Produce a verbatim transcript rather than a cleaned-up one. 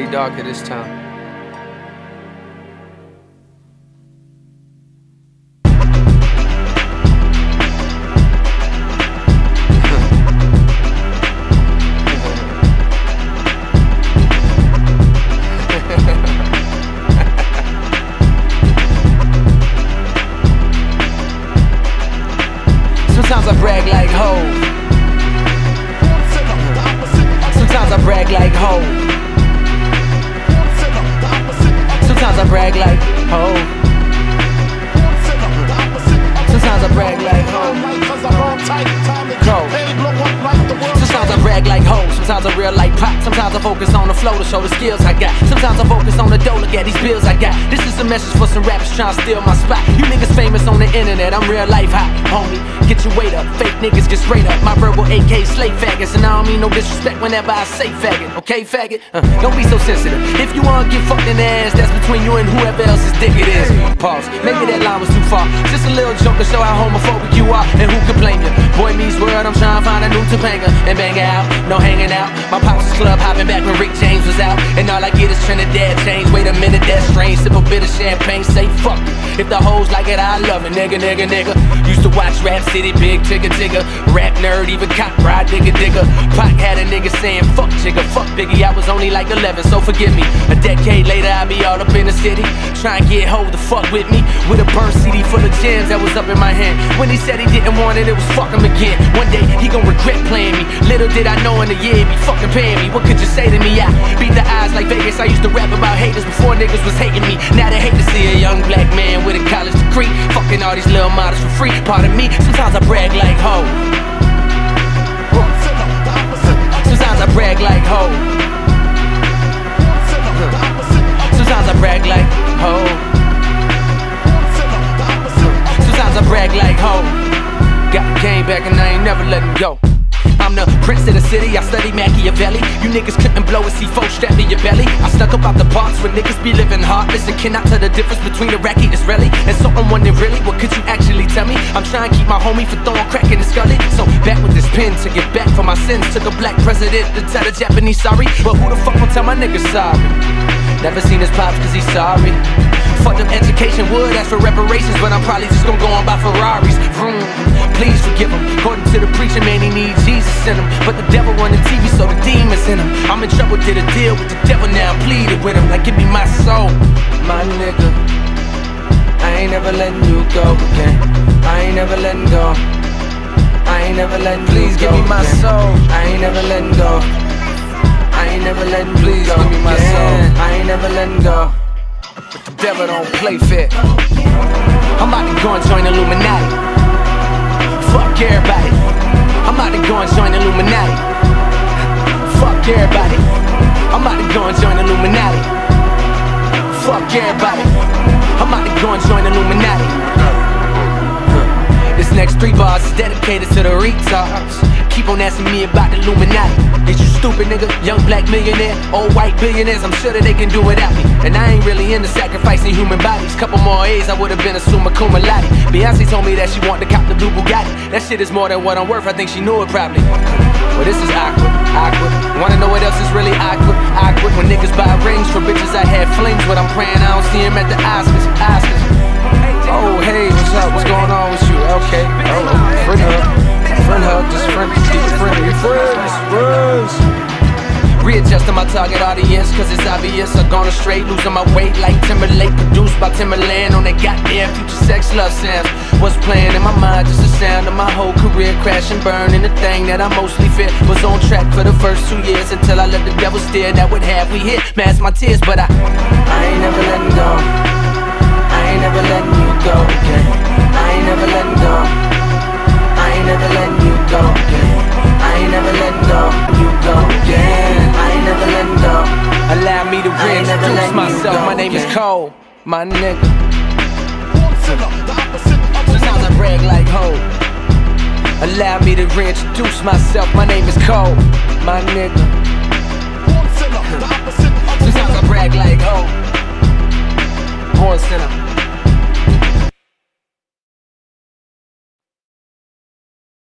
pretty dark at this time. Sometimes I brag like ho. Sometimes I brag like ho. Sometimes I brag like ho. Sometimes I brag like ho. Go. Sometimes I brag like ho. Sometimes I real like pop. Sometimes I focus on the flow to show the skills I got. Sometimes I focus on the dough, look at these bills I got. This is a message for some rappers trying to steal my spot. You niggas famous on the internet, I'm real life hot, homie. Get your weight up, fake niggas get straight up. My verbal A K slave faggots, and I don't mean no disrespect whenever I say faggot. Okay, faggot? Uh, don't be so sensitive. If you wanna get fucked in the ass, that's between you and whoever else's dick it is. Pause. Maybe that line was too far. Just a little joke to show how homophobic you are, and who can blame you? Boy meets world, I'm trying to find a new Topanga and bang out, no hanging out. My pops was club hopping back when Rick James was out, and all I get is Trinidad chains. Wait a minute, that's strange. Sip a bit of champagne, say fuck it. If the hoes like it, I love it, nigga, nigga, nigga. Used to watch Rap City, big tigger, tigger. Rap nerd, even cop ride, digger, digger. Pac had a nigga saying fuck jigger, fuck Biggie. I was only like eleven, so forgive me. A decade later, I be all up in the city, trying to get hold the fuck with me. With a burn C D full of gems that was up in my hand. When he said he didn't want it, it was fuck him again. One day, he gon' regret playing me. Little did I know in a year, he be fucking paying me. What could you say to me? I beat the eyes like Vegas. I used to rap about haters before niggas was hating me. Now they hate to see a young black man with a college degree fucking all these little models for free. Pardon me, sometimes I brag like ho. Sometimes I brag like ho. Sometimes I brag like ho. Sometimes I brag like ho. Got the game back and I ain't never letting go. I'm the prince of the city, I study Machiavelli. You niggas couldn't blow a C four strap to your belly. I stuck up out the box where niggas be living heartless and cannot tell the difference between Iraqi and Israeli. And so I'm wondering really, what could you actually tell me? I'm trying to keep my homie from throwing crack in his scully. So back with this pen to get back for my sins. Took a black president to tell the Japanese sorry. But who the fuck gon' tell my niggas sorry? Never seen his pops cause he's sorry. Fucked up education would ask for reparations, but I'm probably just gonna go on by Ferraris. Vroom. Please forgive him. According to the preacher, man, he needs Jesus in him. But the devil run the T V, so the demons in him. I'm in trouble, did a deal with the devil, now I'm pleaded with him. Like, give me my soul, my nigga. I ain't never letting you go again. I ain't never letting go. I ain't never letting Please you go. Please give me my again. soul. I ain't never letting go. I ain't never letting Please go. Give me my again. soul. I ain't never letting go. But the devil don't play fair. I'm about to go and join Illuminati. Fuck everybody. I'm about to go and join Illuminati. Fuck everybody. I'm about to go and join Illuminati. Fuck everybody. I'm about to go and join Illuminati. This next three bars is dedicated to the retards. Keep on asking me about the Illuminati. Is you stupid nigga? Young black millionaire, old white billionaires, I'm sure that they can do without me. And I ain't really into sacrificing human bodies. Couple more A's, I would've been a summa cum laude. Beyonce told me that she wanted to cop the blue Bugatti. That shit is more than what I'm worth, I think she knew it probably. Well, this is awkward, awkward. Wanna know what else is really awkward? Awkward when niggas buy rings for bitches I had flings with. I'm praying I don't see him at the Oscars, Oscars. Oh, hey, what's up? What's going on with you? Okay, oh, friend hug, friend hug, just friend, keep it friendly, friends, friends. Readjusting my target audience, cause it's obvious I've gone astray, losing my weight like Timberlake. Produced by Timberland on that goddamn Future Sex Love sounds. What's playing in my mind, just the sound of my whole career crash and burn. And the thing that I mostly fear was on track for the first two years, until I let the devil steer. That would have we hit, mask my tears, but I I ain't never letting go. I ain't never letting you go again. I ain't never letting go. I ain't never letting you go again. I ain't never letting go. You go again. I ain't never letting go. Allow me to reintroduce myself. My name is Cole, my nigga. Sometimes I brag like ho. Allow me to reintroduce myself. My name is Cole, my nigga. Sometimes I brag like